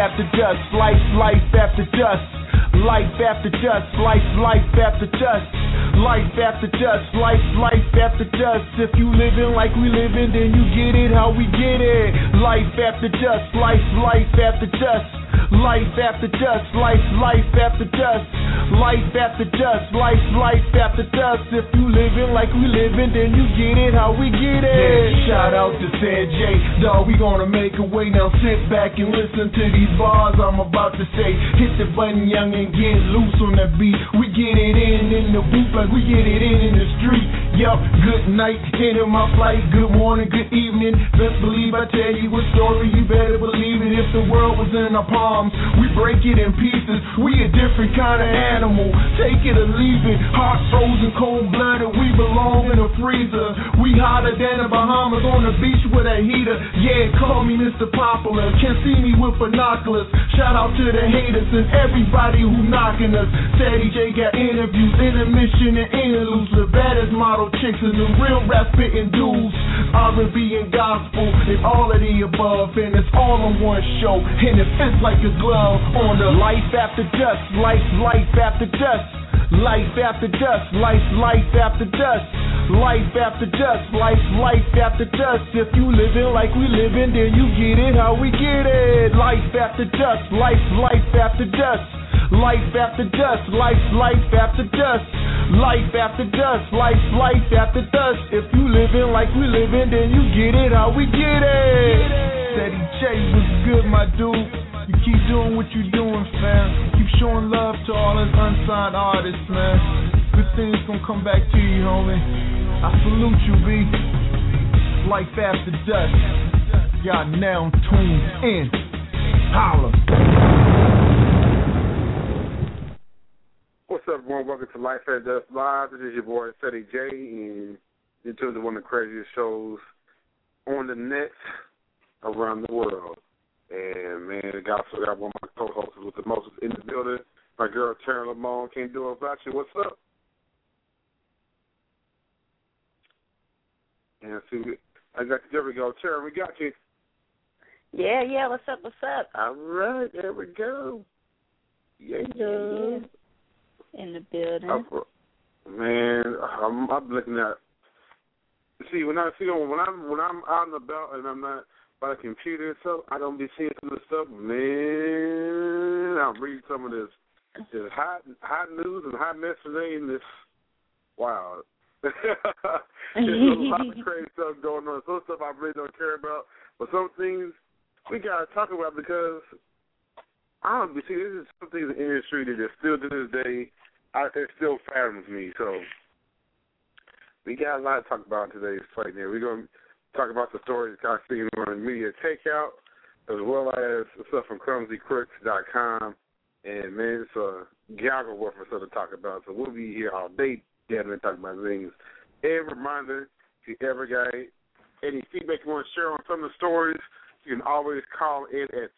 after dust, life after dust. Life after dust, life after dust. Life after dust, life after dust. If you living like we living, then you get it how we get it. Life after dust, life after dust. Life after dust, life after dust. Life after dust, life after dust. If you living like we living, then you get it how we get it. Yeah, shout out to San J, dawg, we gonna make a way. Now sit back and listen to these bars I'm about to say. Hit the button, young, and get loose on the beat. We get it in the booth like we get it in the street. Yup, good night, into my flight. Good morning, good evening. Best believe I tell you a story, you better believe it. If the world was in our palms, we break it in pieces. We a different kind of animal, take it or leave it. Hot, frozen, cold-blooded, we belong in a freezer. We hotter than the Bahamas on the beach with a heater. Yeah, call me Mr. Popular, can't see me with binoculars. Shout out to the haters and everybody who knocking us. Steady J got interviews, intermission and interludes. The baddest model chicks and the real rap spitting dudes. R&B and gospel and all of the above, and it's all on one show, and it fits like a glove on the life after dust, life after dust. Life after dust, life after dust. Life after dust, life after dust. If you living like we living, then you get it how we get it. Life after dust, life after dust. Life after dust, life after dust. Life after dust, life after dust. If you living like we living, then you get it how we get it. Steady J was good, my dude. You keep doing what you're doing, fam. Keep showing love to all us unsigned artists, man. Good things gonna come back to you, homie. I salute you, B. Life after dust. Y'all now tuned in. Holla. What's up, everyone? Welcome to Life After Dust Live. This is your boy, Steady J, and you're tuned to one of the craziest shows on the net around the world. And, man, I also got one of my co-hosts with the most in the building. My girl, Tara Lamone. Can't do it without you. What's up? And see, there we go. Tara, we got you. Yeah. What's up? All right. There we go. Yeah. In the building. Man, I'm looking at. See, when I'm out and about and I'm not by the computer and stuff, I don't be seeing some of the stuff. Man, I'm reading some of this hot news and hot mess today, and this wow. There's a lot of crazy stuff going on. Some stuff I really don't care about, but some things we gotta talk about because I don't see this is something in the industry that is still to this day it still fathers me. So we got a lot to talk about in today's fight. There, we're gonna talk about the stories I've seen on Media Takeout, as well as stuff from ClumsyCrooks.com. And, man, it's a gaggle worth of stuff to talk about. So we'll be here all day gathering talking about things. And reminder, if you ever got any feedback you want to share on some of the stories, you can always call in at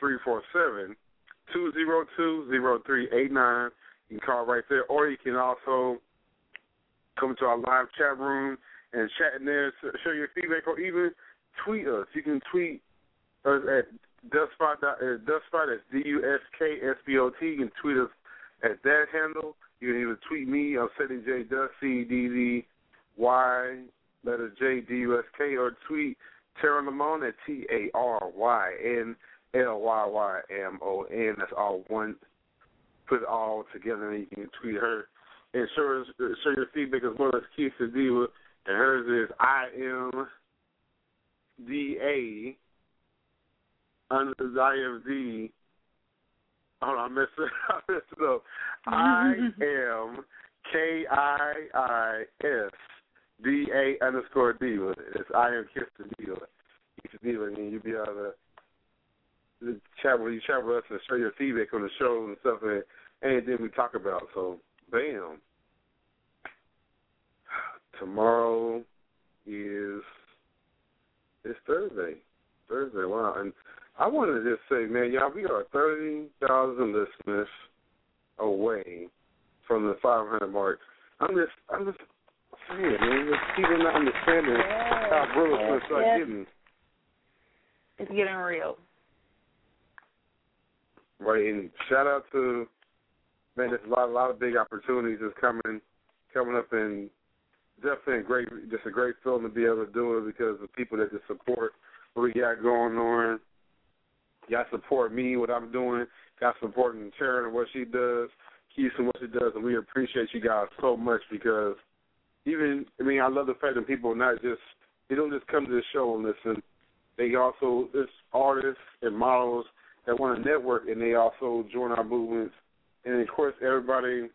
347-202-0389. You can call right there. Or you can also come to our live chat room and chat in there, show your feedback, or even tweet us. You can tweet us at Dustspot, that's DUSKSPOT. You can tweet us at that handle. You can even tweet me on Steady J Dust, CDDY, letter J, DUSK, or tweet Tara Lamone at TARYNLYYMON. That's all one. Put it all together, and you can tweet her. And show your feedback as well as Keisha Diva. And hers is IMDA IMD. Hold on, I messed it up. IMKIISDA_Diva. It's I am Keisha Diva. Keisha Diva, and you'll be able to chat with us and show your feedback on the show and stuff and anything we talk about. So, bam. Tomorrow is Thursday. Wow. And I wanted to just say, man, y'all, we are 30,000 listeners away from the 500 mark. I'm just saying, man, people not understanding how brutal it's start getting. It's getting real. Right, and shout out to, man, there's a lot of big opportunities that's coming up, and definitely a great feeling to be able to do it because the people that just support what we got going on. Y'all support me, what I'm doing. Y'all supporting Sharon and what she does, Keisha and what she does, and we appreciate you guys so much because I love the fact that people they don't just come to the show and listen. They also, there's artists and models that want to network, and they also join our movements. And, of course, everybody's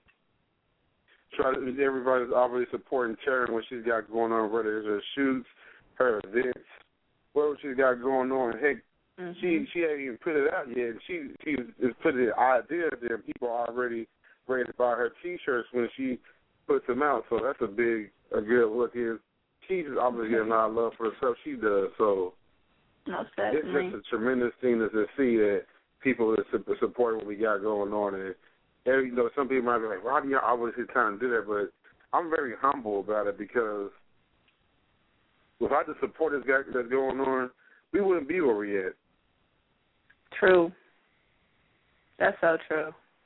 already supporting Sharon, what she's got going on, whether it's her shoots, her events, whatever she's got going on. Heck, she hasn't even put it out yet. She has put the idea there, and people are already ready to buy her T-shirts when she puts them out. So that's a good look here. She's obviously getting a lot of love for the stuff she does. So it's just a tremendous thing to see that people are supporting what we got going on. And some people might be like, well, how do y'all always get time to do that? But I'm very humble about it because without the support that's going on, we wouldn't be where we're at. True. That's so true.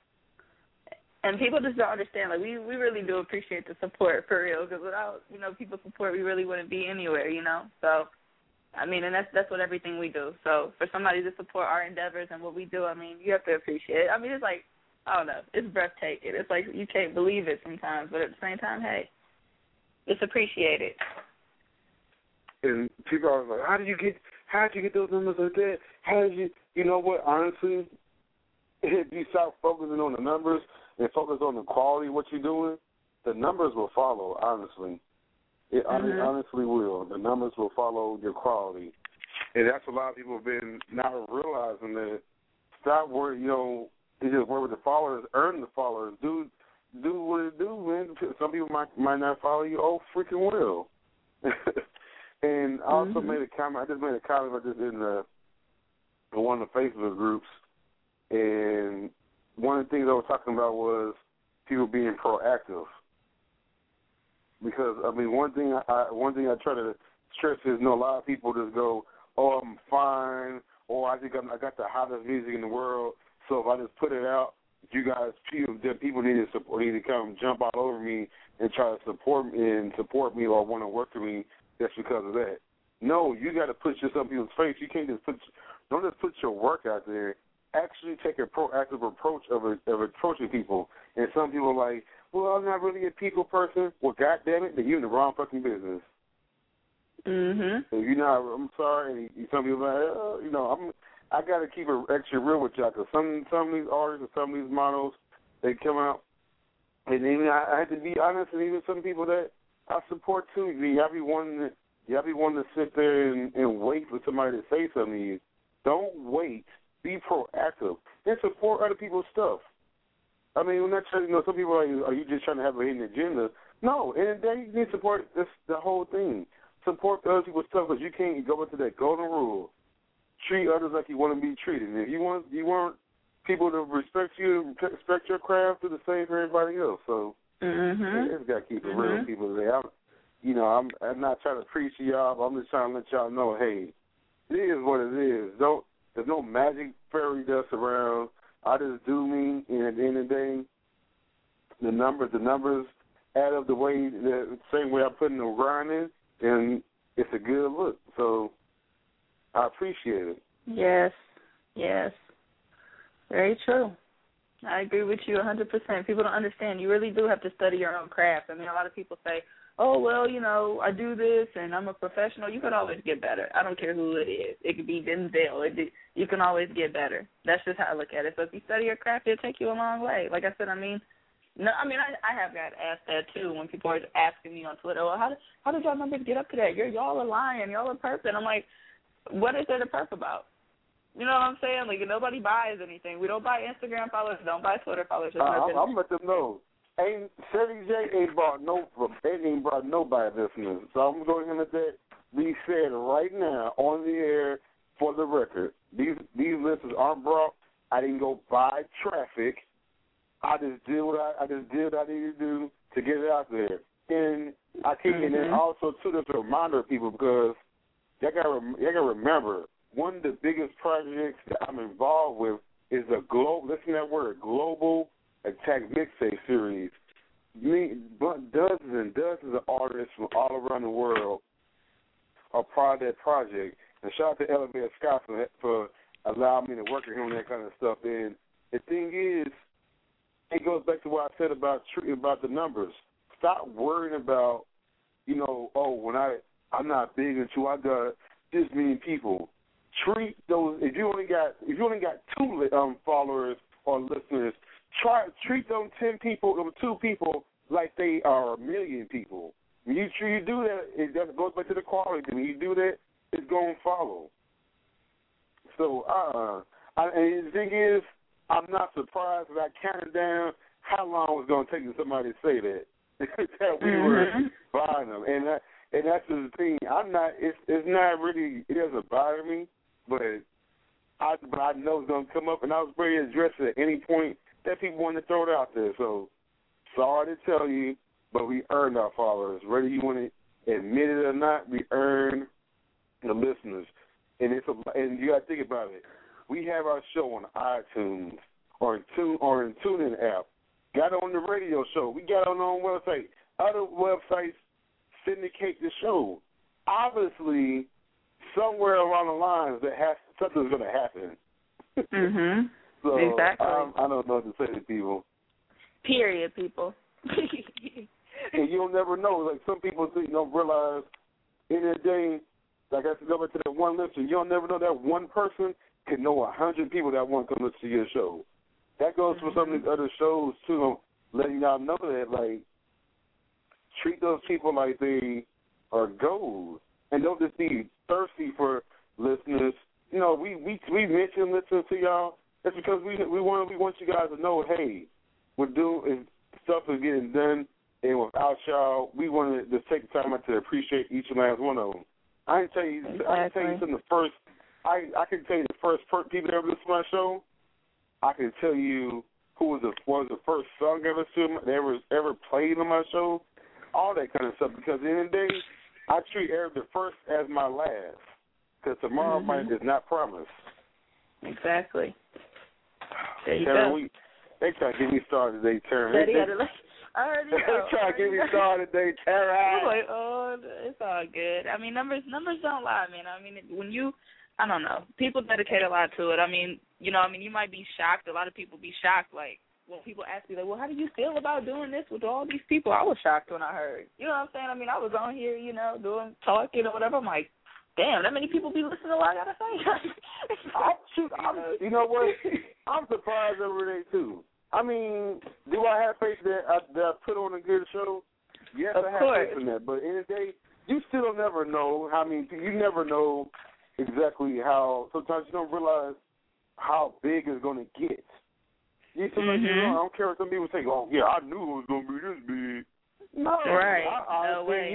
And people just don't understand. Like, we really do appreciate the support, for real, because without, people's support, we really wouldn't be anywhere, So, and that's what everything we do. So for somebody to support our endeavors and what we do, you have to appreciate it. It's like, I don't know, it's breathtaking. It's like you can't believe it sometimes, but at the same time, hey, it's appreciated. And people are like, how did you get those numbers like that? How did you, you know what, honestly, if you start focusing on the numbers and focus on the quality of what you're doing, the numbers will follow, honestly. It honestly will. The numbers will follow your quality. And that's a lot of people have been not realizing that. Stop worrying, you just work with the followers, earn the followers. Do what it do, man. Some people might not follow you. Oh, freaking well. And I also made a comment. I just made a comment about this in one of the Facebook groups. And one of the things I was talking about was people being proactive. Because one thing I try to stress is, a lot of people just go, "Oh, I'm fine," or "I think I got the hottest music in the world, so if I just put it out, you guys, people need to support, need to come jump all over me and try to support me or want to work with me just because of that." No, you got to put yourself in people's face. You can't don't just put your work out there. Actually take a proactive approach of approaching people. And some people are like, well, I'm not really a people person. Well, goddamn it, then you're in the wrong fucking business. So I'm sorry. And some people are like, I got to keep it extra real with y'all because some of these artists and some of these models, they come out, and even I have to be honest, and even some people that I support too. Y'all be wanting to sit there and wait for somebody to say something to you. Don't wait. Be proactive and support other people's stuff. We're not trying. Some people are like, are you just trying to have a hidden agenda? No, and then you need to support the whole thing. Support other people's stuff because you can't go into that golden rule. Treat others like you want to be treated. And if you want people to respect you, respect your craft, do the same for everybody else. So you just got to keep it real, people. I'm not trying to preach to y'all, but I'm just trying to let y'all know, hey, it is what it is. There's no magic fairy dust around. I just do me, and at the end of the day, the numbers add up the same way I put in the grind in, and it's a good look. So I appreciate it. Yes. Very true. I agree with you 100%. People don't understand. You really do have to study your own craft. A lot of people say, oh, well, I do this and I'm a professional. You can always get better. I don't care who it is. It could be Denzel. You can always get better. That's just how I look at it. So if you study your craft, it'll take you a long way. Like I said, I have got asked that too when people are asking me on Twitter, well, how did y'all numbers get up to that? Y'all are lying. Y'all are perfect. I'm like, what is there to perp about? You know what I'm saying? Like, nobody buys anything. We don't buy Instagram followers. Don't buy Twitter followers. I'm going to let them know. Ceddy J ain't brought nobody listeners. So I'm going to let that be said right now on the air for the record. These listeners aren't brought. I didn't go buy traffic. I just did what I needed to do to get it out there. And I keep and then also too, just a reminder of people because y'all gotta remember one of the biggest projects that I'm involved with is a global. Listen to that word, Global Attack Mixtape Series. Dozens and dozens of artists from all around the world are part of that project. And shout out to Elevator Scott for allowing me to work with him on that kind of stuff. And the thing is, it goes back to what I said about the numbers. Stop worrying about, when I'm not big into, I got this many people. Treat those, if you only got 2 followers or listeners, treat them 10 people, them 2 people like they are a million people. When you do that, it goes back to the quality. When you do that, it's going to follow. So, and the thing is, I'm not surprised that I counted down how long it was going to take for somebody to say that. That we were buying them. And that's the thing. It's not really, it doesn't bother me, but I know it's going to come up, and I was ready to address it at any point that people want to throw it out there. So, sorry to tell you, but we earned our followers. Whether you want to admit it or not, we earned the listeners. And and you got to think about it. We have our show on iTunes or in TuneIn app. Got it on the radio show. We got it on our own website. Other websites syndicate the show. Obviously, somewhere along the lines something's going to happen. Mhm. So exactly. I don't know what to say to people. Period, people. And you'll never know. Like some people don't realize in a day, like I said, go back to that one listener, you'll never know that one person could know 100 people that want to come listen to your show. That goes for some of these other shows, too, letting y'all know that, like, treat those people like they are gold. And don't just be thirsty for listeners. We mention listening to y'all. That's because we want you guys to know, hey, stuff is getting done, and without y'all, we want to just take the time out to appreciate each and last one of them. I can tell you from the first. I can tell you the first people that ever listened to my show. I can tell you who was the first song ever played on my show. All that kind of stuff. Because at the end of the day, I treat the first as my last. Because tomorrow is not promised. Exactly. There you go. They try to get me started today, Tara. I already know. They try to get me started today, Tara. I'm like, it's all good. I mean, numbers don't lie, man. I mean, when I don't know, people dedicate a lot to it. I mean, you might be shocked. A lot of people be shocked, like, when people ask me, like, well, how do you feel about doing this with all these people? I was shocked when I heard. You know what I'm saying? I mean, I was on here, talking or whatever. I'm like, damn, that many people be listening to what I got to say. You know what? I'm surprised every day, too. I mean, do I have faith that I put on a good show? Yes, I have faith in that. But in the day, you still never know how many people. You never know exactly how. Sometimes you don't realize how big it's going to get. I don't care what some people say. Oh, yeah, I knew it was going to be this big. No, right? No way.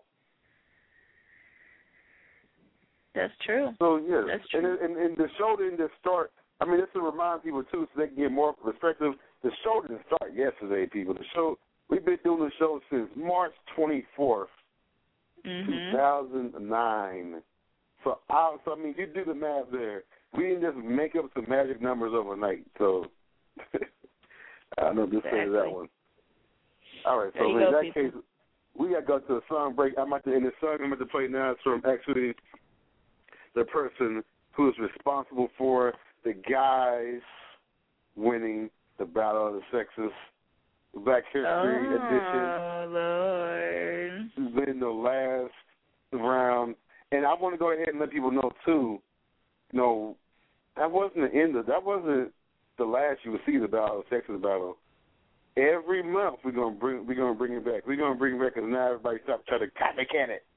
That's true. So yeah, that's true. And the show didn't just start. I mean, this to remind people too, so they can get more perspective. The show didn't start yesterday, people. We've been doing the show since March 24th, 2009. So I mean, you do the math there. We didn't just make up some magic numbers overnight. So I know just say that one. All right. So in that case, we got to go to a song break. The song I'm about to play now is from actually the person who is responsible for the guys winning the Battle of the Sexes, Black History Edition. Oh, Lord. This has been the last round. And I want to go ahead and let people know, too, that wasn't the last you would see the Battle of the Sexes battle. Every month we're gonna bring it back. We're gonna bring it back because now everybody stop trying to copycat it.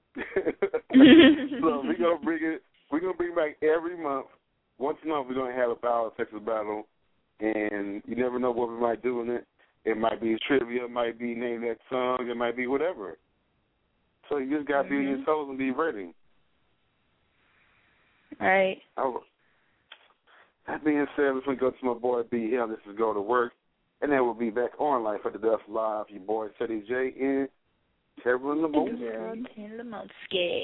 So we're gonna bring it back every month. Once a month we're gonna have a Battle of the Sexes battle, and you never know what we might do in it. It might be trivia, it might be name that song, it might be whatever. So you just gotta be on your toes and be ready. All right. That being said, let's go to my boy B Hill. This is Go to Work. And then we'll be back on Life at the Death Live. Your boy Teddy J and Kevin Lemonsky.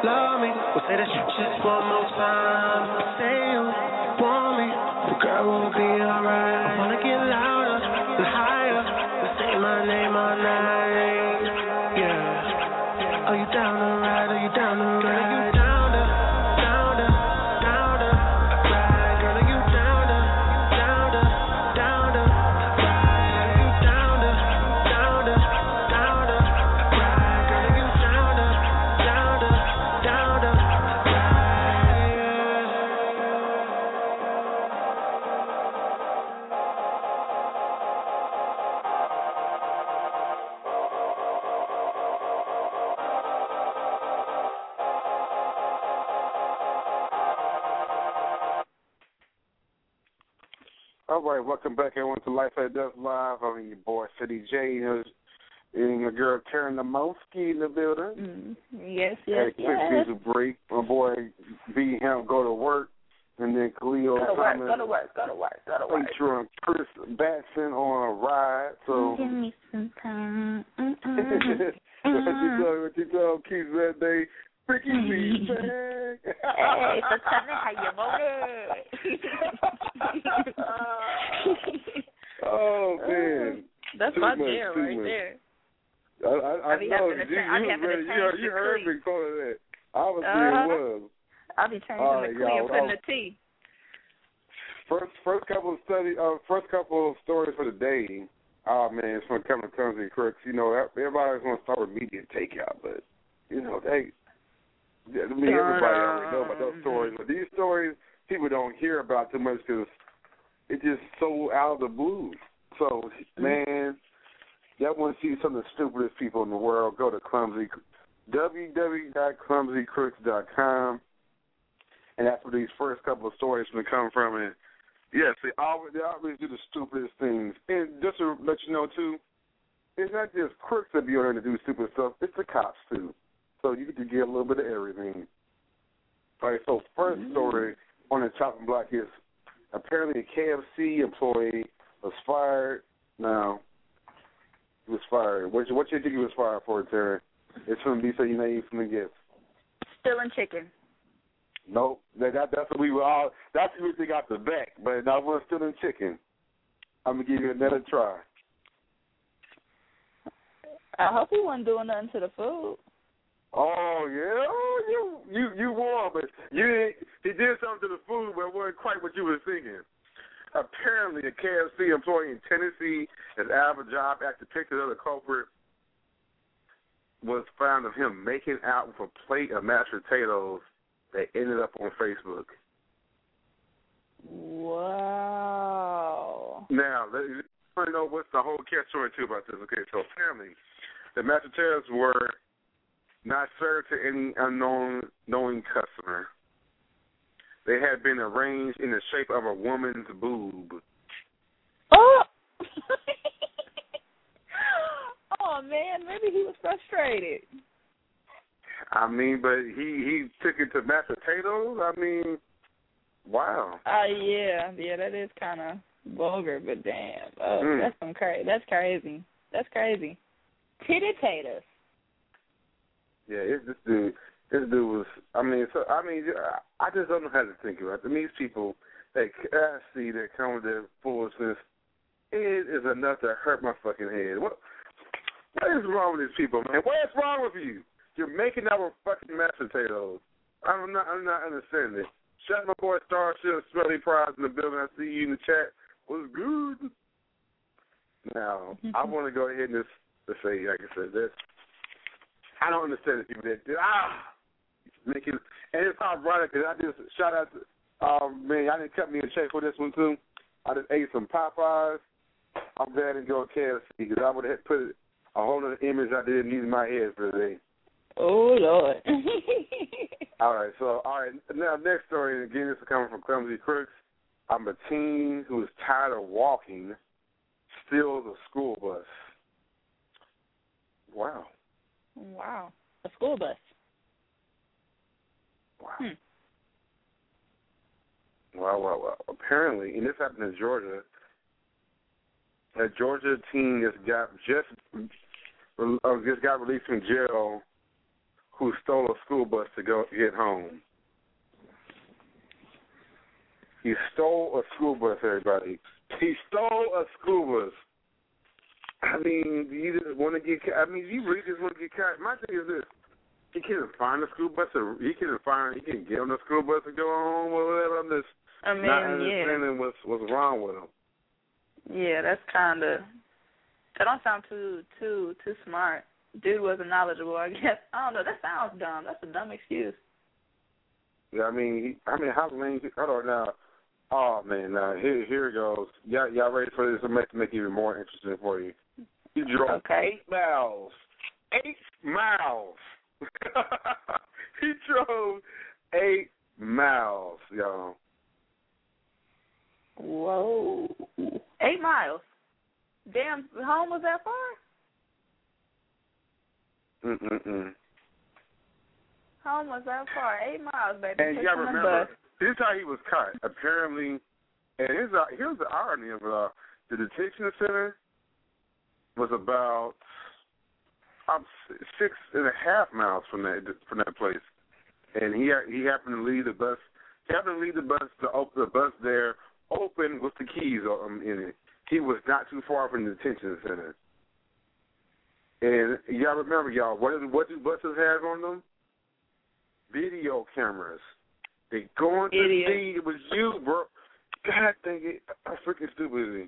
love me. We'll say that shit just one more time. Say you want me, but girl, we'll be alright. I wanna get louder and higher and say my name all night. Yeah. Are you down to ride? Are you down to ride? Are you down to ride? Girl, are you down to ride? Are you down to ride? Girl, are you down to All right, welcome back everyone to Life at Death Live. I'm your boy City J, and your girl Karen Namowski in the building. Yes. Had a quick music break. My boy B Him go to work, and then Khalil Go to work. Featuring Chris Batson on a ride. So give me some time. what you tell Keith that day? Freaky me, man. Hey, so tell me how you Oh man, that's my jam right there. I know you heard me calling that. Obviously it was. I'll be changing the clear, putting the T. First couple of stories for the day. Oh man, it's gonna come to Clumsy Crooks. You know, everybody's gonna start with media takeout, but you know everybody already know about those stories. But these stories people don't hear about too much because it's just so out of the blue. So man, y'all want to see some of the stupidest people in the world? Go to www.clumsycrooks.com, and that's where these first couple of stories going to come from. And yes, they always do the stupidest things. And just to let you know too, it's not just crooks that be on there to do stupid stuff. It's the cops too. So you get to get a little bit of everything. All right. So first story on the chopping block is apparently a KFC employee was fired. Now, he was fired. What you think he was fired for, Terry? It's from be so you know you from the gift. Stealing chicken. Nope. That's what we were all. That's what we got the back. But I wasn't stealing chicken. I'm gonna give you another try. I hope he wasn't doing nothing to the food. Oh yeah, you won, but he did something to the food, but it wasn't quite what you were thinking. Apparently, a KFC employee in Tennessee is out of a job after picked another culprit was found of him making out with a plate of mashed potatoes that ended up on Facebook. Wow. Now, you want to know what's the whole catch-22 about this? Okay, so apparently, the mashed potatoes were not served to any unknown customer. They had been arranged in the shape of a woman's boob. Oh! Oh, man, maybe he was frustrated. I mean, but he took it to mashed potatoes? I mean, wow. Yeah, that is kind of vulgar, but damn. Oh, that's that's crazy. That's crazy. Titty-taters. Yeah, this dude was. I just don't know how to think about it. These people that I see that come with their foolishness, it is enough to hurt my fucking head. What is wrong with these people, man? What is wrong with you? You're making out with fucking mashed potatoes. I'm not understanding it. Shout out my boy Starship, Smelly Prize in the building. I see you in the chat. What's good? Now, I want to go ahead and just say, like I said, this. I don't understand the people that making, and it's ironic because I just shout out to, man, I didn't cut me a check for this one too. I just ate some Popeyes. I'm glad I didn't go to KFC because I would have put a whole other image I didn't need in my head for the day. Oh, Lord. All right, now next story, again, this is coming from Clumsy Crooks. I'm a teen who is tired of walking, steals a school bus. Wow. Wow. A school bus. Wow. Wow. Apparently, and this happened in Georgia, a Georgia teen just got released from jail who stole a school bus to go get home. He stole a school bus, everybody. He stole a school bus. I mean, do you just want to get caught? I mean, do you really just want to get caught? My thing is this. He couldn't find the school bus, or he couldn't get on the school bus and go home or whatever. I'm just not understanding what's wrong with him. Yeah, that's kind of, that don't sound too smart. Dude wasn't knowledgeable, I guess. I don't know. That sounds dumb. That's a dumb excuse. Yeah, I mean, how lame? Hold on now. Oh man, now here it goes. Y'all ready for this? To make it even more interesting for you. He drove 8 miles. 8 miles. He drove 8 miles, y'all. Whoa. 8 miles. Damn, home was that far? Home was that far. 8 miles, baby. And you gotta remember, this is how he was caught. Apparently, and here's the irony of it all. The detention center was about 6.5 miles from that place, and he happened to leave the bus. He happened to leave the bus to open the bus there, open with the keys in it. He was not too far from the detention center. And y'all remember, y'all, what do buses have on them? Video cameras. They going to see it was you, bro. God dang it, I'm freaking stupid.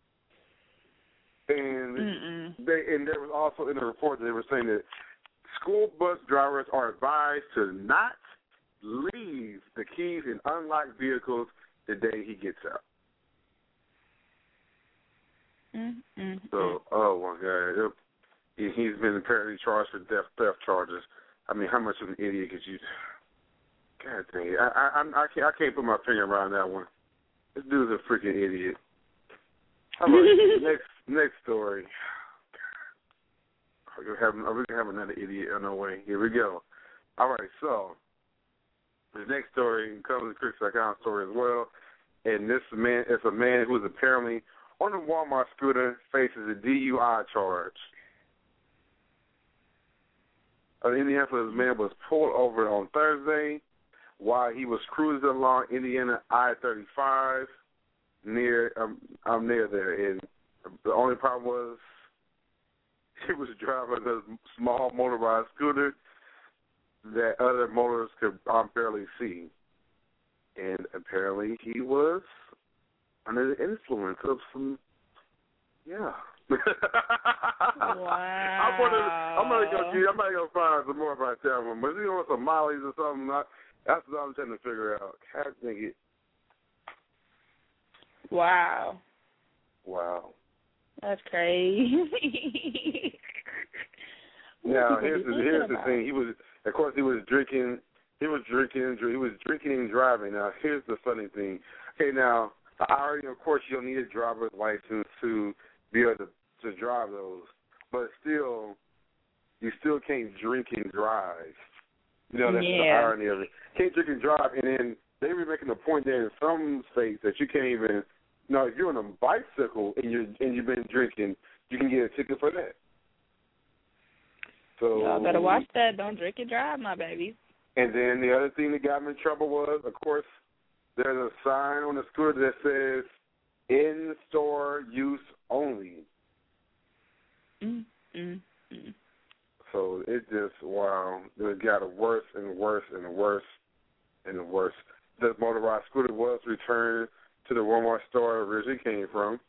And there was also in the report they were saying that school bus drivers are advised to not leave the keys in unlocked vehicles the day he gets out. So, oh my God, he's been apparently charged for theft charges. I mean, how much of an idiot could you? God dang it, I can't put my finger around that one. This dude's a freaking idiot. How about next story? We're going to have another idiot on our way. Here we go. All right, so the next story comes a Chris Account story as well. And this man is a man who is apparently on a Walmart scooter, faces a DUI charge. An Indianapolis man was pulled over on Thursday while he was cruising along Indiana I-35 near there. And the only problem was he was driving a small motorized scooter that other motorists could barely see. And apparently he was under the influence of some, Wow. I'm gonna go find out some more about that one. But is he on some mollies or something? That's what I'm trying to figure out. I think it. Wow. That's crazy. Now here's the thing. He was drinking. He was drinking and driving. Now here's the funny thing. Okay, now of course you don't need a driver's license to be able to drive those, but still, you still can't drink and drive. You know, that's the irony of it. Can't drink and drive, and then they were making a point there in some states that you can't even. No, if you're on a bicycle and you've been drinking, you can get a ticket for that. So y'all better watch that. Don't drink and drive, my baby. And then the other thing that got me in trouble was, of course, there's a sign on the scooter that says "in-store use only." So it just it got worse and worse and worse and worse. The motorized scooter was returned to the Walmart store it originally came from.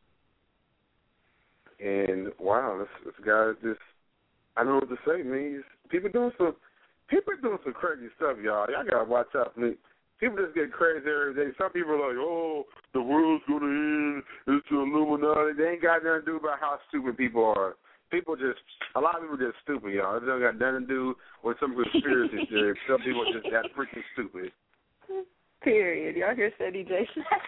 And this guy just, I don't know what to say, man. People doing some crazy stuff, y'all. Y'all gotta watch out, man. People just get crazy every day. Some people are like, oh, the world's gonna end. It's the Illuminati. They ain't got nothing to do about how stupid people are. A lot of people just stupid, y'all. It don't got nothing to do with some conspiracy theory. Some people are just that freaking stupid. Period. Y'all hear Ceddy J.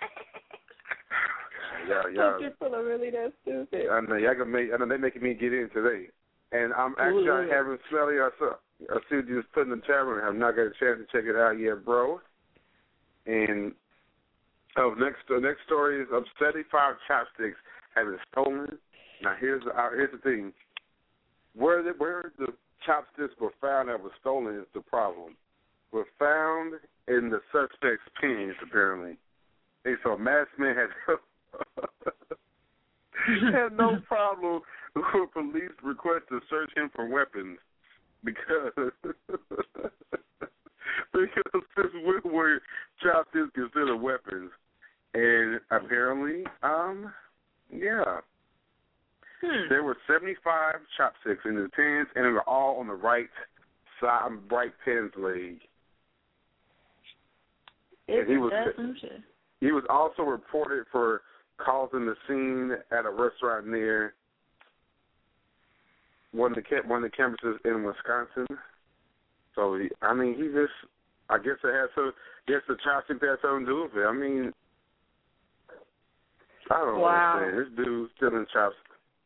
Yeah. People are really that stupid. I know they're making me get in today. And I'm actually having Smelly or see what you just put in the tavern. I have not got a chance to check it out yet, bro. And the next story is of 75 chopsticks have been stolen. Now here's the thing. Where the chopsticks were found that were stolen is the problem. Were found in the suspect's pants, apparently. They saw masked man had no problem with police request to search him for weapons because since were chopsticks considered weapons, and apparently, yeah. There were 75 chopsticks in his pants, and they were all on the right side, right pants leg. He was also reported for causing the scene at a restaurant near one of the campuses in Wisconsin. So I guess the chopsticks had something to do with it. I mean, I don't understand. This dude's stealing chopsticks.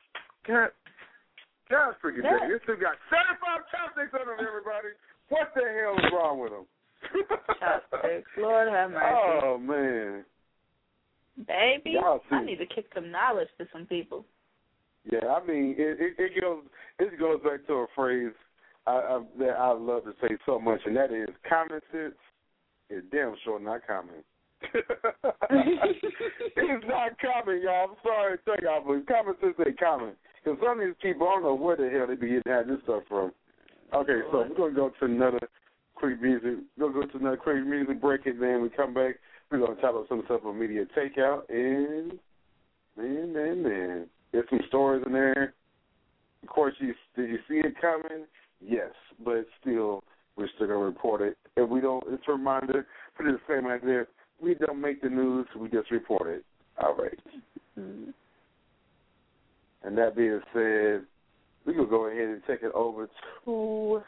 God's freaking dang. This dude got 75 chopsticks on him, everybody. What the hell is wrong with him? Chopsticks. Lord have mercy. Oh, man. Baby, I need to kick some knowledge to some people. Yeah, I mean, it goes back to a phrase that I love to say so much, and that is common sense is damn sure not common. It's not common, y'all. I'm sorry to tell y'all, but common sense ain't common. Because some of these people, I don't know where the hell they be getting this stuff from. Okay, so we're going to go to another quick music. We're going to go to another quick music break, and then we come back. We're going to talk about some stuff on media takeout, and man. There's some stories in there. Of course, did you see it coming? Yes, but still, we're still going to report it. If we don't, it's a reminder for the same out there, we don't make the news, we just report it. All right. Mm-hmm. And that being said, we can go ahead and take it over to.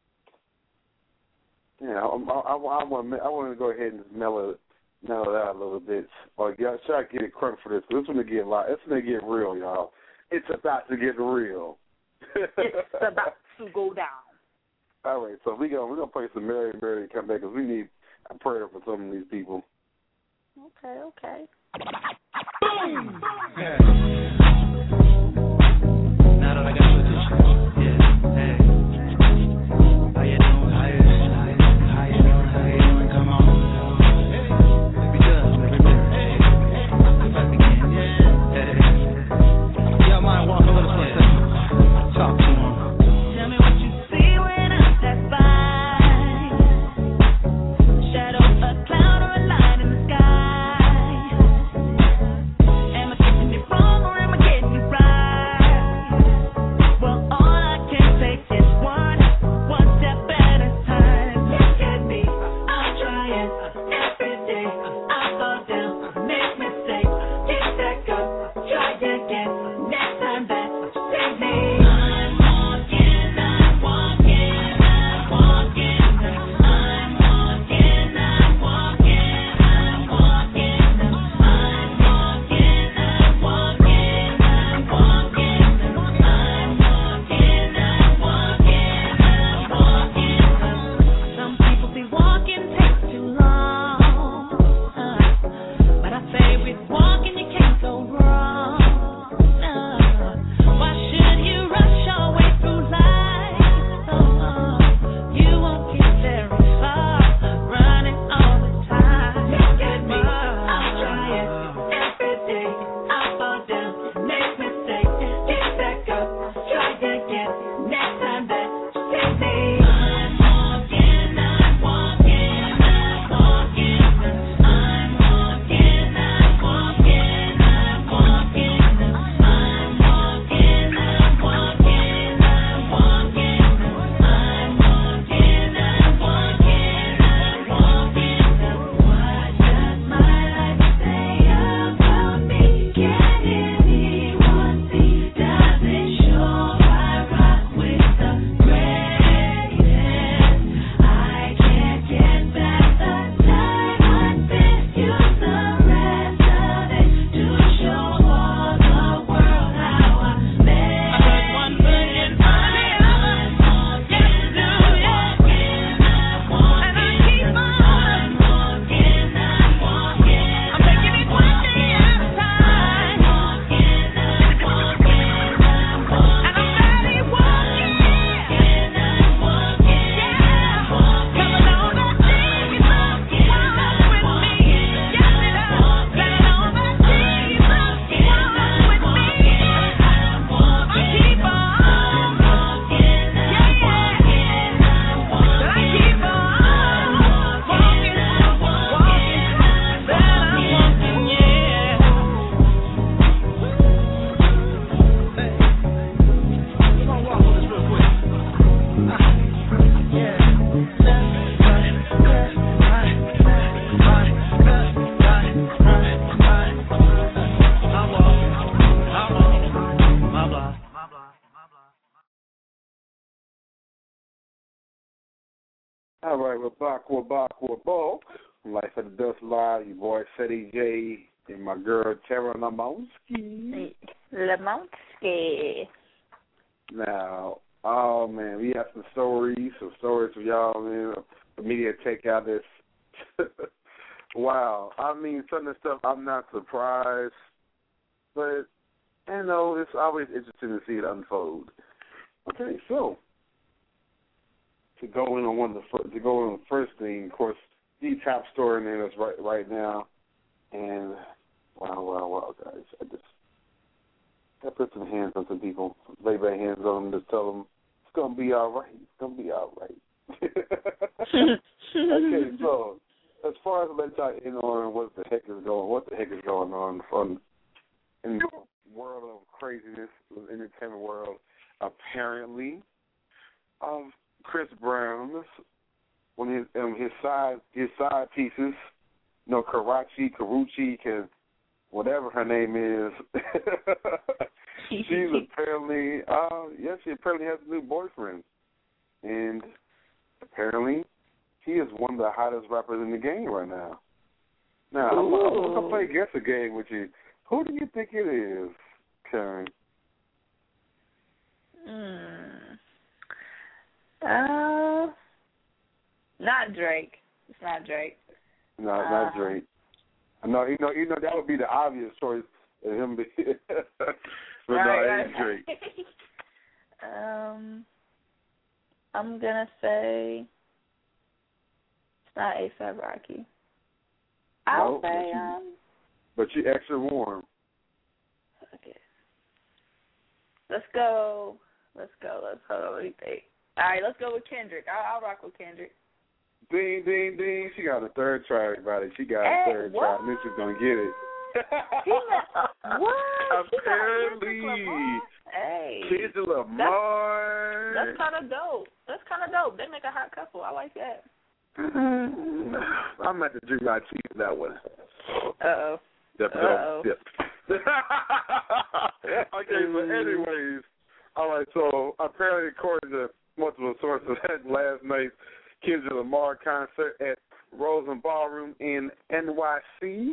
Yeah, I want to go ahead and mellow it out a little bit. Or y'all try to get it crunk for this. This one to get It's going to get real, y'all. It's about to get real. It's about to go down. All right, so we're gonna play some Mary and come back because we need a prayer for some of these people. Okay. Boom! Yeah. Now that I got with this, yeah, hey. How you doing? How you doing? Come on. Let me do it. Hey. Yo, mind walking with us for a second. Talk to him. Tell me what you see when I pass by. Shadow, a cloud, or a light in the sky. Am I getting it wrong or am I All right, we're back. Life at the Dust Live, your boy Seti J and my girl Tara Lamonsky. Now, oh man, we have some stories for y'all, man. The media take out this. Wow. I mean, some of the stuff I'm not surprised, but you know, it's always interesting to see it unfold. Okay, so to go in on the first thing, of course, the top story in there is right now, and wow, guys, I put some hands on some people, lay my hands on them, just tell them it's gonna be all right. It's gonna be all right. Okay, so as far as let's talk in on what the heck is going on in the world of craziness, the entertainment world, apparently, Chris Brown, when his side pieces, Karuchi, whatever her name is, she apparently has a new boyfriend, and apparently he is one of the hottest rappers in the game right now. Now, I'm going to play guess a game with you. Who do you think it is, Karen? Not Drake. It's not Drake. No, it's not Drake. No, you know that would be the obvious choice of him. But right. It's Drake. I'm gonna say it's not A$AP Rocky. I'll say But you extra warm. Okay. Let's go. Let's hold on. What do you think? All right, let's go with Kendrick. I'll rock with Kendrick. Ding, ding, ding. She got a third try, everybody. She got a third try. I knew she was going to get it. What? Apparently. Hey. Kendrick Lamar. That's kind of dope. They make a hot couple. I like that. I'm at the drink my tea for that one. Uh-oh. Yep. Okay, but anyways, all right, so apparently according to multiple sources, last night's Kendrick Lamar concert at Rosen Ballroom in NYC.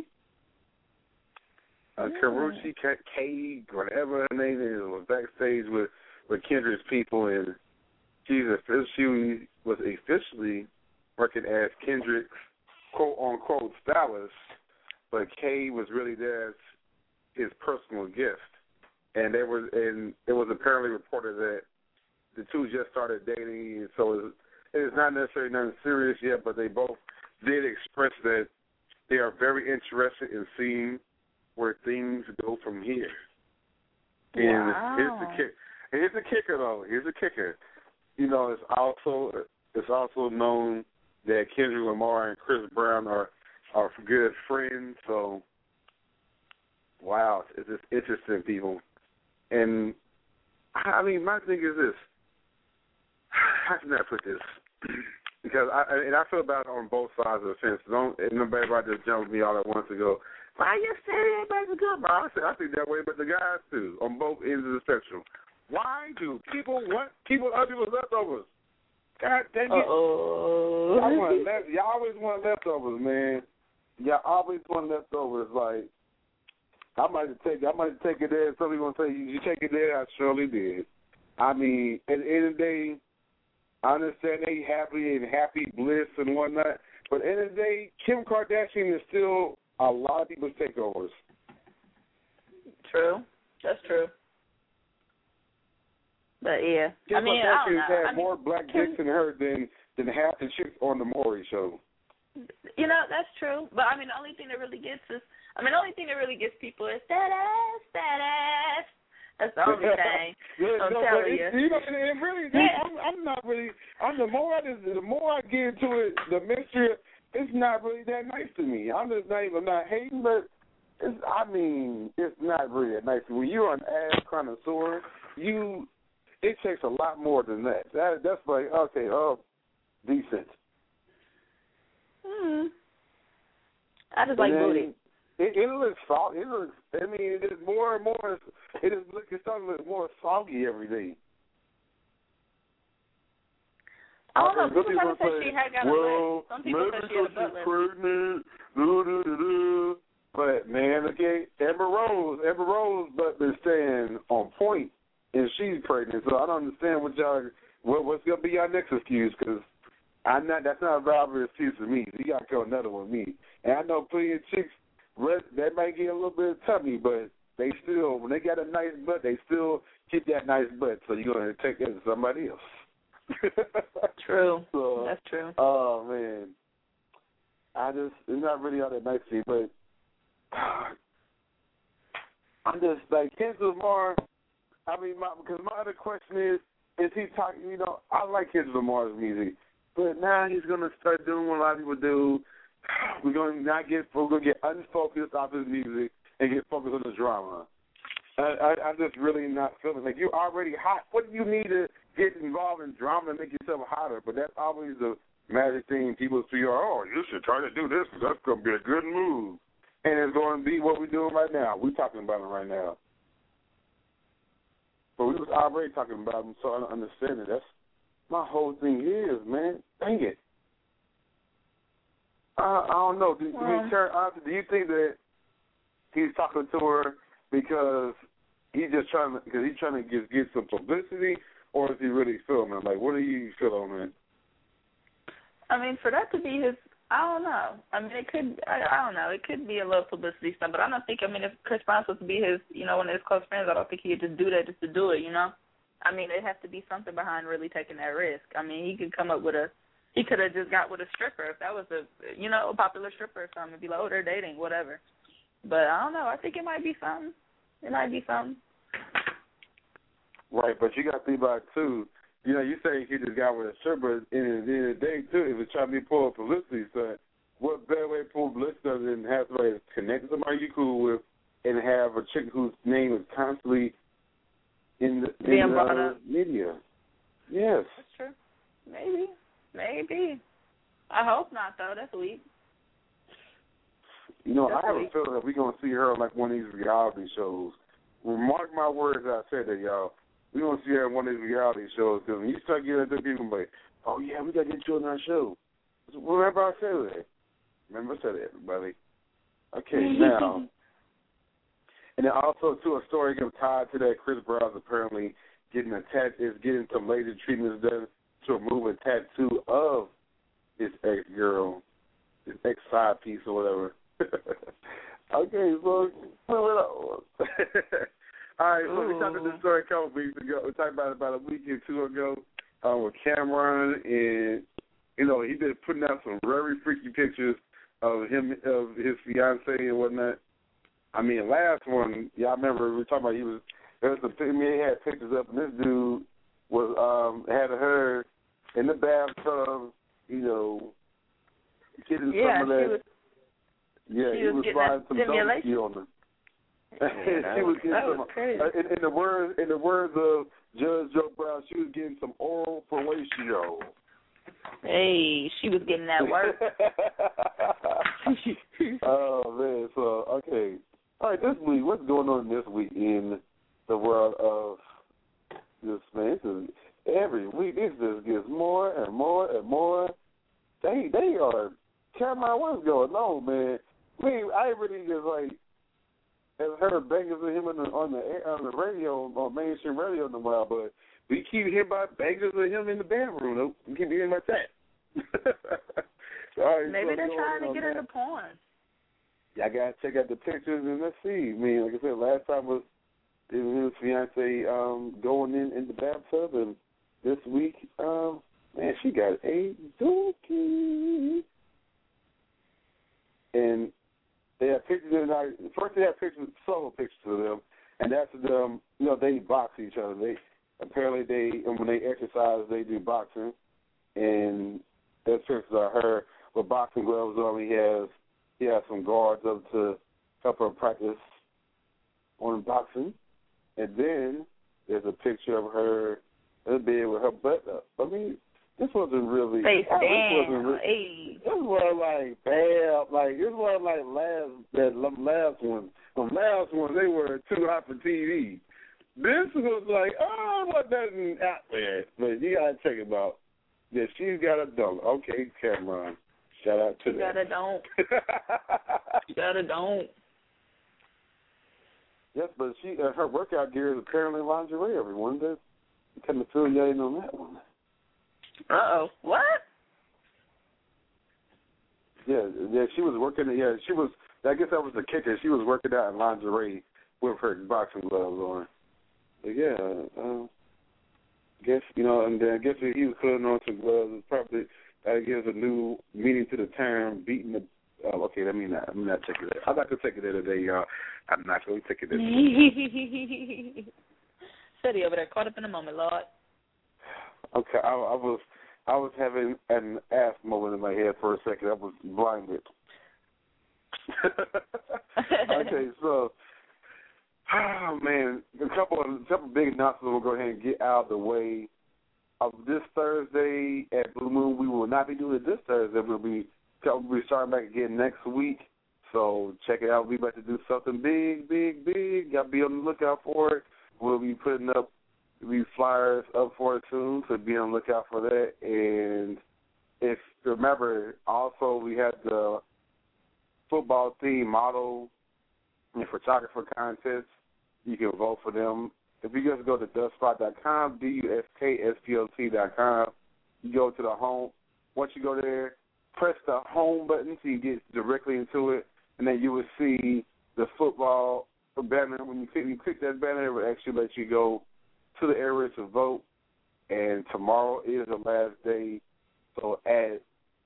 Karuchi K, whatever her name is, was backstage with Kendrick's people, and she was officially working as Kendrick's quote-unquote stylist, but Kay was really there as his personal gift. And it was apparently reported that the two just started dating, so it is not necessarily nothing serious yet, but they both did express that they are very interested in seeing where things go from here. And here's the kicker, though. Here's the kicker. You know, it's also known that Kendrick Lamar and Chris Brown are good friends. So, wow, it's just interesting, people. And I mean, my thing is this: how can I put this? Because I feel about it on both sides of the fence. Nobody just jump me all at once and go, "Why you saying everybody's good, bro?" I think that way, but the guys too, on both ends of the spectrum. Why do people want other people's leftovers? God dang it! Y'all always want leftovers, man. Y'all always want leftovers. Like I might take it there. Some people say you take it there. I surely did. I mean, at the end of the day, I understand they happy bliss and whatnot. But at the end of the day, Kim Kardashian is still a lot of people's takeovers. True. That's true. But yeah, Kim Kardashian has had more black dicks in her than half the chicks on the Maury show. You know, that's true. But I mean, the only thing that really gets people is that ass. That's the only thing. I'm telling you. You know, and really, I'm not really. The more I get into it, the mystery, it's not really that nice to me. I'm not hating, but it's not really that nice. When you're an ass connoisseur, it takes a lot more than that. That's like, okay, decent. I just like booty. It looks soft. It is more and more. It's starting to look more soggy every day. I don't know. People Really try to say gonna she had got a well, butt. Some people maybe say she had a butt she's lift. pregnant. But man, okay, Amber Rose butt been staying on point, and she's pregnant. So I don't understand what's gonna be your next excuse, because that's not a valid excuse for me. You gotta go another one with me. And I know plenty of chicks that might get a little bit of tummy, but they still, when they got a nice butt, they still keep that nice butt. So you're gonna take it to somebody else. True. So, that's true. Oh man, it's not really all that nice to me, but I'm just like Kendrick Lamar. I mean, because my other question is he talking? You know, I like Kendrick Lamar's music, but now he's gonna start doing what a lot of people do. We're gonna get unfocused off his music and get focused on the drama. I'm just really not feeling like you're already hot. What do you need to get involved in drama to make yourself hotter? But that's always the magic thing. People see, oh, you should try to do this because that's going to be a good move. And it's going to be what we're doing right now. We're talking about it right now. But we was already talking about him, so I don't understand it. That's my whole thing is, man. Dang it. I don't know. Do you think that he's talking to her because he's trying to get some publicity, or is he really feeling it? Like, what do you feel on that? I mean, for that to be his, I don't know. I mean, it could, I don't know. It could be a little publicity stuff, but I don't think, I mean, if Chris Brown's supposed to be his, one of his close friends, I don't think he could just do that just to do it, I mean, it has to be something behind really taking that risk. I mean, he could come up with he could have just got with a stripper if that was a popular stripper or something, and be like, oh, they're dating, whatever. But I don't know. I think it might be something. It might be something. Right, but you got to think about it, too. You say he just got with a stripper, and at the end of the day, too, if it's trying to be full publicity, so what better way to pull publicity than have somebody connect to somebody you cool with and have a chick whose name is constantly in the media? Yes. That's true. Maybe. I hope not, though. That's weak. I have a feeling that we're going to see her on like one of these reality shows. Mark my words, I said that, y'all. We're going to see her on one of these reality shows, because when you start getting into people, like, oh, yeah, we got to get you on our show. Remember I said that. Remember I said that, everybody. Okay, now. And then also, too, a story tied to that, Chris Brown's apparently getting some laser treatments done to remove a tattoo of his ex-girl, his ex-side piece or whatever. Okay, so all right, so we talked about this story a couple weeks ago. We talked about a week or two ago with Cameron, and he been putting out some very freaky pictures of his fiance and whatnot. I mean, last one, y'all remember we were talking about he had pictures up, and this dude was had her in the bathtub, getting some of that. He was riding some donkey on her. She was getting some. In the words of Judge Joe Brown, she was getting some oral fellatio. Hey, she was getting that work. Oh man! So okay, all right. This week, what's going on this week in the world of this man? Every week, it just gets more and more and more. They are. Cameron, what's going on, man? I really just have heard bangers of him on the radio, on mainstream radio in a while, but we keep hearing about bangers of him in the bedroom. Nope, we keep hearing about that. Right, maybe they're trying to get into porn. Yeah, I gotta check out the pictures and let's see. I mean, like I said, last time was his fiance going in the bathtub, and this week, man, she got a dookie. And they have pictures first they have pictures, solo pictures of them, and that's them. They box each other. When they exercise, they do boxing, and their pictures are her with boxing gloves on. He has some guards up to help her practice on boxing, and then there's a picture of her in the bed with her butt up. I mean, this wasn't really. Face down. This was like bad. Like this was like last one. The last one they were too hot for TV. This was like, it wasn't nothing out there. But you gotta check it out. Yeah, she's got a dunk. Okay, Cameron. Shout out to She that. got a don't. She got a don't. Yes, but she her workout gear is apparently lingerie, everyone. They're kind of affiliating on that one. Uh-oh. What? Yeah, she was working. Yeah, she was. I guess that was the kicker. She was working out in lingerie with her boxing gloves on. But yeah, guess and then I guess if he was putting on some gloves, probably that gives a new meaning to the term beating the. Okay, let me not take it there. I'm not gonna take it there today, y'all. I'm not gonna take it there today. City over there, caught up in a moment, Lord. Okay, I was having an ass moment in my head for a second. I was blinded. Okay, so, man, a couple big announcements we'll go ahead and get out of the way. Of this Thursday at Blue Moon, we will not be doing it this Thursday. We'll be starting back again next week. So check it out. We're about to do something big. Y'all be on the lookout for it. We'll be putting up flyers up for it soon, so be on the lookout for that. And if you remember, also we had the football team model and photographer contest. You can vote for them. If you just go to duskspot.com, DUSKSPOT.com, you go to the home. Once you go there, press the home button so you get directly into it, and then you will see the football banner. When you click that banner, it will actually let you go to the area to vote. And tomorrow is the last day. So at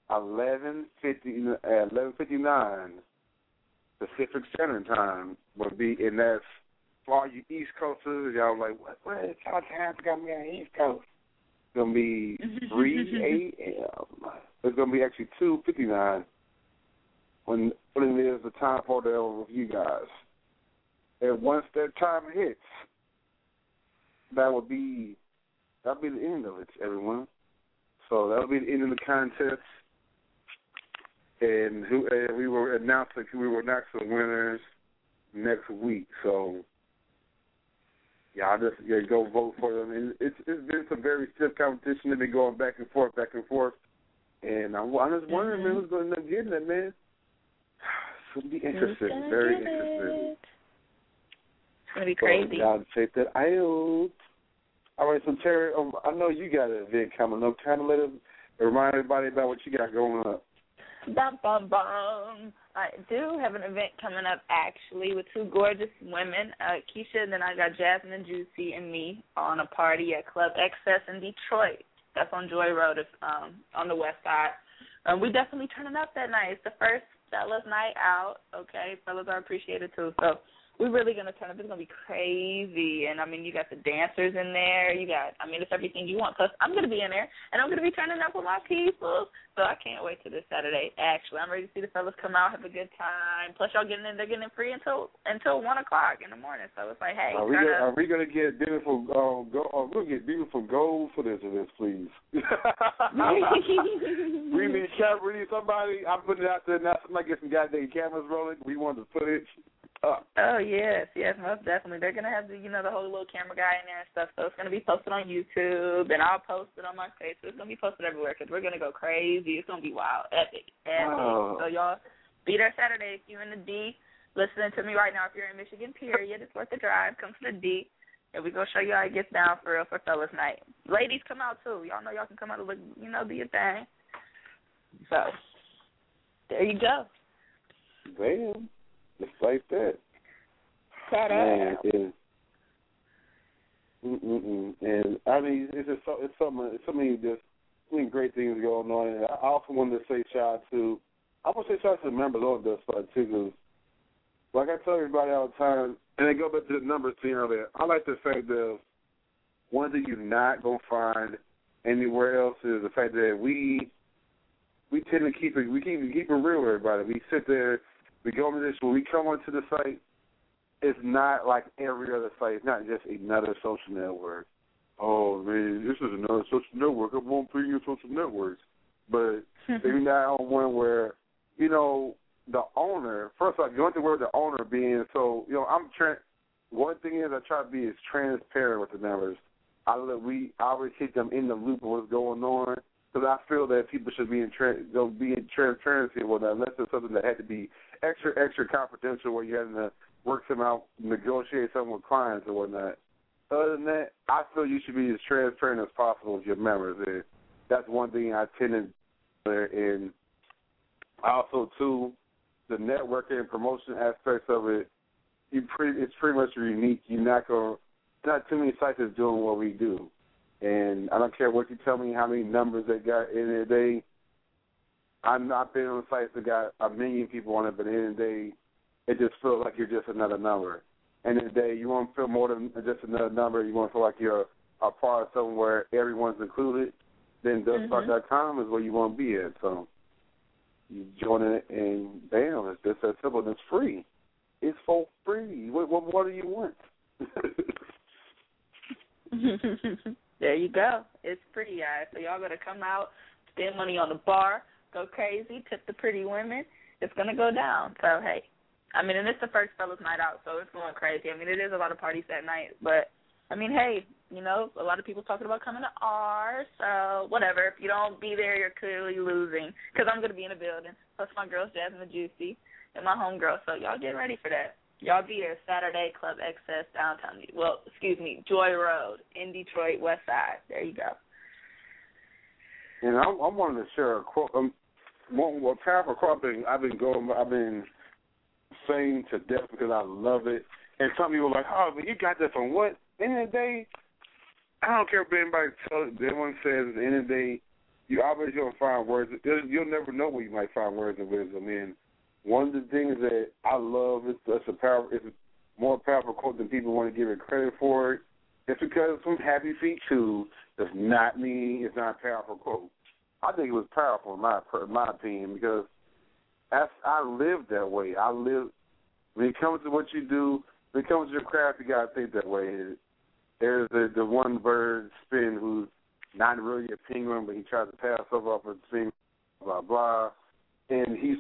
11:59 Pacific Standard Time will be, and that's for all you East Coasters. Y'all like, what is y'all time got me on the East Coast? It's going to be 3 a.m. It's going to be actually 2:59 when it is the time for the with you guys. And once that time hits, that'll be the end of it, everyone. So that'll be the end of the contest. And we will announce the winners next week. So y'all just go vote for them. And it's been some very stiff competition. They've been going back and forth. And I'm just wondering, man, who's going to end up getting it, man. It's going to be interesting. Very interesting. It's going to be crazy. So, y'all check that out. All right, so Terry, I know you got an event coming up. Kind of remind everybody about what you got going up. Bum, bum, bum. I do have an event coming up, actually, with two gorgeous women, Keisha, and then I got Jasmine and Juicy and me on a party at Club Excess in Detroit. That's on Joy Road, on the west side. We definitely turning up that night. It's the first fellas night out, okay? Fellas are appreciated, too. So we're really going to turn up. It's going to be crazy. And, you got the dancers in there. It's everything you want. Plus, I'm going to be in there, and I'm going to be turning up with my people. So I can't wait till this Saturday, actually. I'm ready to see the fellas come out, have a good time. Plus, y'all they're getting free until 1 o'clock in the morning. So it's like, hey. Are we going to get beautiful we'll get beautiful gold footage of this, please? we need somebody. I'm putting it out there now. Somebody get some goddamn cameras rolling. We want the footage. Oh, yes, most definitely. They're going to have the whole little camera guy in there and stuff, so it's going to be posted on YouTube, and I'll post it on my Facebook. It's going to be posted everywhere because we're going to go crazy. It's going to be wild, epic. Oh. So y'all be there Saturday if you're in the D. Listening to me right now, if you're in Michigan, period, it's worth the drive. Come to the D, and we're going to show you how it gets down for real for fellas night. Ladies, come out, too. Y'all know y'all can come out and look, do your thing. So there you go. Bam. Just like that. Man, and it's just so many great things going on. And I also wanted to say shout out to the members of this too, because like I tell everybody all the time, and I go back to the numbers thing earlier. I like to say the one thing you're not gonna find anywhere else is the fact that we tend to keep it real with everybody. We sit there. We go into this, when we come onto the site, it's not like every other site. It's not just another social network. Oh, man, this is another social network. I won't bring you social networks. But maybe not on one where, the owner, first off, you don't have to worry about the owner being, so, one thing is I try to be as transparent with the members. I always keep them in the loop of what's going on. because I feel that people should be in transparency and whatnot, unless it's something that had to be extra confidential, where you had to work something out, negotiate something with clients or whatnot. Other than that, I feel you should be as transparent as possible with your members, and that's one thing I tend to do. And also, too, the networking and promotion aspects of it, it's pretty much unique. Not too many sites is doing what we do. And I don't care what you tell me, how many numbers they got in it. I've not been on sites that got a million people on it, but at the end of the day, it just feels like you're just another number. End of the day, you want to feel more than just another number. You want to feel like you're a part of something where everyone's included. Then dustpark.com is where you want to be at. So you join it, and bam, it's just that simple. And it's free. It's for free. What do you want? There you go. It's free, guys. So y'all got to come out, spend money on the bar, go crazy, tip the pretty women. It's going to go down. So, hey. I mean, and it's the first fellas night out, so it's going crazy. I mean, it is a lot of parties that night. But, I mean, hey, you know, a lot of people talking about coming to ours. So, whatever. If you don't be there, you're clearly losing. Because I'm going to be in the building. Plus my girls, Jasmine and Juicy, and my homegirl. So, y'all get ready for that. Y'all be there Saturday, Club Excess, downtown. Well, excuse me, Joy Road in Detroit, West Side. There you go. And I wanted to share a quote. Well, powerful quote I've been saying to death because I love it. And some people are like, oh, but you got that from what? At the end of the day, I don't care if anybody tells you. Everyone says at the end of the day, you always going to find words. You'll never know where you might find words of wisdom. And one of the things that I love is it's a more powerful quote than people want to give it credit for. It's because it's from Happy Feet 2 does not mean it's not a powerful quote. I think it was powerful in my opinion because I live that way. When it comes to what you do, when it comes to your craft, you got to think that way. There's the one bird spin who's not really a penguin, but he tries to pass over off a penguin, blah, blah. And he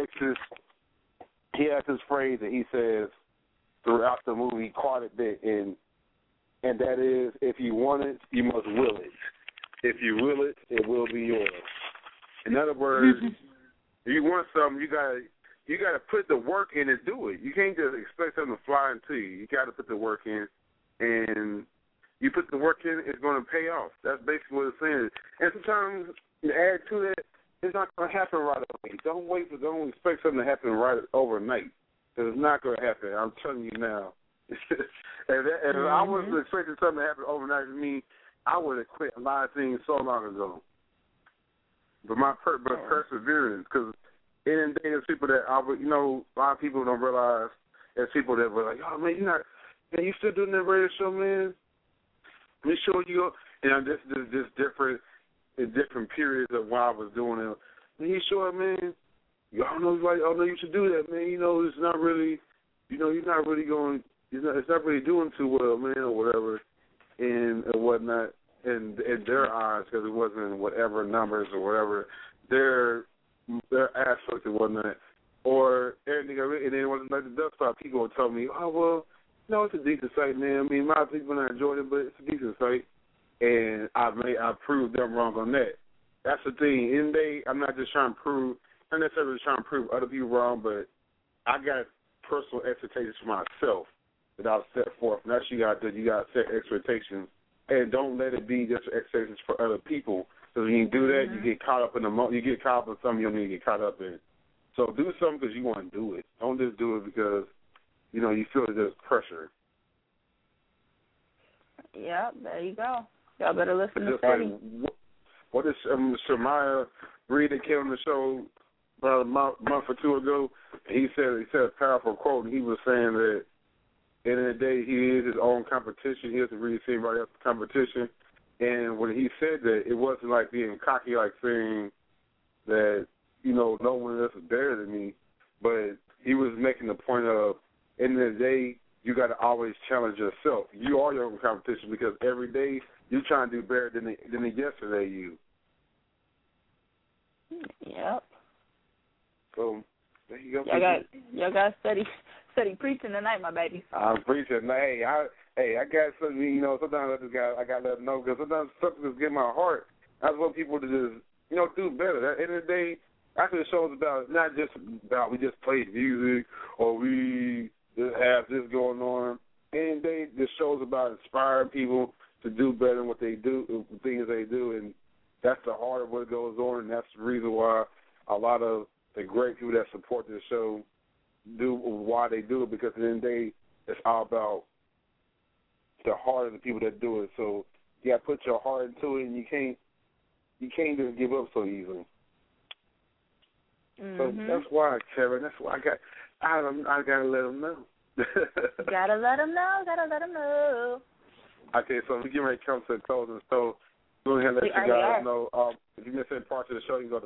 has this phrase that he says throughout the movie quite a bit, and that is, if you want it, you must will it. If you will it, it will be yours. In other words, if you want something, you gotta put the work in and do it. You can't just expect something to fly into you. You got to put the work in, and you put the work in, it's going to pay off. That's basically what it's saying. And sometimes you add to that, it's not going to happen right away. Don't expect something to happen right overnight, because it's not going to happen. I'm telling you now. If I was expecting something to happen overnight to me, I would have quit a lot of things so long ago. But perseverance, because in the day, there's people that a lot of people don't realize. There's people that were like, "Oh man, you still doing that radio show, man? Let me show you." This different in different periods of while I was doing it. And he sure, man, y'all know, like, oh no, you should do that, man. It's not really, you're not really going. It's not really doing too well, man, or whatever, and whatnot. In their eyes, because it wasn't whatever numbers or whatever their aspect and whatnot, or everything. And then it wasn't like the Dust Park. People would tell me, "Oh well, no, it's a decent site, man. I mean, a lot of people not enjoyed it, but it's a decent site." And I proved them wrong on that. That's the thing. I'm not just trying to prove. I'm not necessarily trying to prove other people wrong, but I got personal expectations for myself that I've set forth. And that's what you got to do. You got to set expectations. And don't let it be just expectations for other people. Because when you do that, you get caught up in you get caught up in something you don't need to get caught up in. So do something because you want to do it. Don't just do it because, you feel that there's pressure. Yeah, there you go. Y'all better listen to Freddie. What is Shamaya Reed that came on the show about a month or two ago? He said a powerful quote, and he was saying that at the end of the day, he is his own competition. He doesn't really see anybody else's competition. And when he said that, it wasn't like being cocky, like saying that, no one else is better than me. But he was making the point of, at the end of the day, you got to always challenge yourself. You are your own competition because every day you're trying to do better than the yesterday you. Yep. So there you go. Y'all got steady preaching tonight, my baby. I'm preaching. Hey, I got something. Sometimes I got to let them know because sometimes something just get my heart, I just want people to just, do better. At the end of the day, that's what the show is about. It's not just about we just play music or we just have this going on. At the end of the day, the show is about inspiring people to do better than what they do, the things they do, and that's the heart of what goes on, and that's the reason why a lot of the great people that support this show do why they do it, because at the end of the day, it's all about the heart of the people that do it. So you got to put your heart into it, and you can't just give up so easily. Mm-hmm. So that's why, Kevin. That's why I gotta let them know. Gotta let them know. Okay, so we're getting ready to come to the closing. So go ahead and let you guys know. If you missed any parts of the show, you can go to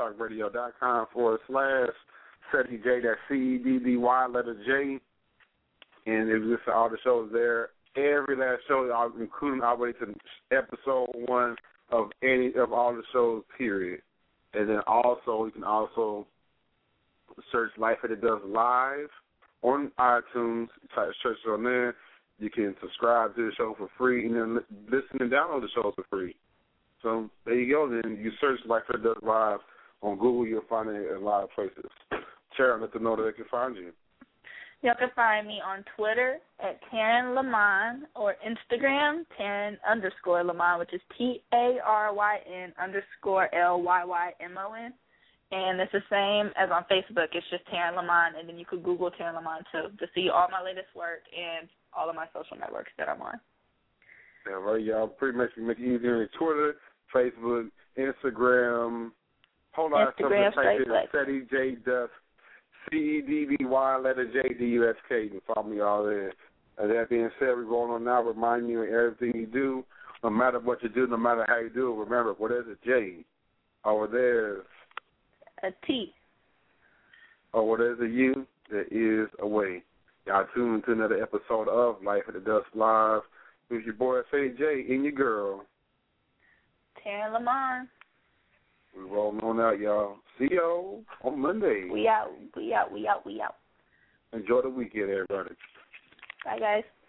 blogtalkradio.com/Ceddy J. That's CEDDY letter J. And if you listen to all the shows there, every last show, including all the way to episode 1 of any of all the shows, period. And then also, you can also search Life After Dusk Live on iTunes. Search it on there. You can subscribe to the show for free and then listen and download the show for free. So there you go. Then you search Life After Dusk Live on Google. You'll find it in a lot of places. Sharon, let them know that they can find you. Y'all can find me on Twitter at Taryn Lamont or Instagram, Taryn_Lamont, which is TARYN_LYYMON. And it's the same as on Facebook. It's just Taryn Lamont, and then you could Google Taryn Lamont to see all my latest work and all of my social networks that I'm on. Yeah, right, y'all. Pretty much we make it easier on Twitter, Facebook, Instagram. Hold on, Instagram, type in Ceddy J. Dusk, CEDDY letter JDUSK. You can follow me all there. And that being said, we're going on now. Remind you of everything you do, no matter what you do, no matter how you do it. Remember, where there's a J, or there's a T, or where there's a U, there is a way. Y'all tune into another episode of Life After Dusk Live with your boy Ceddy J and your girl Taryn Lamont. We're rolling on out, y'all. See y'all on Monday. We out. Enjoy the weekend, everybody. Bye, guys.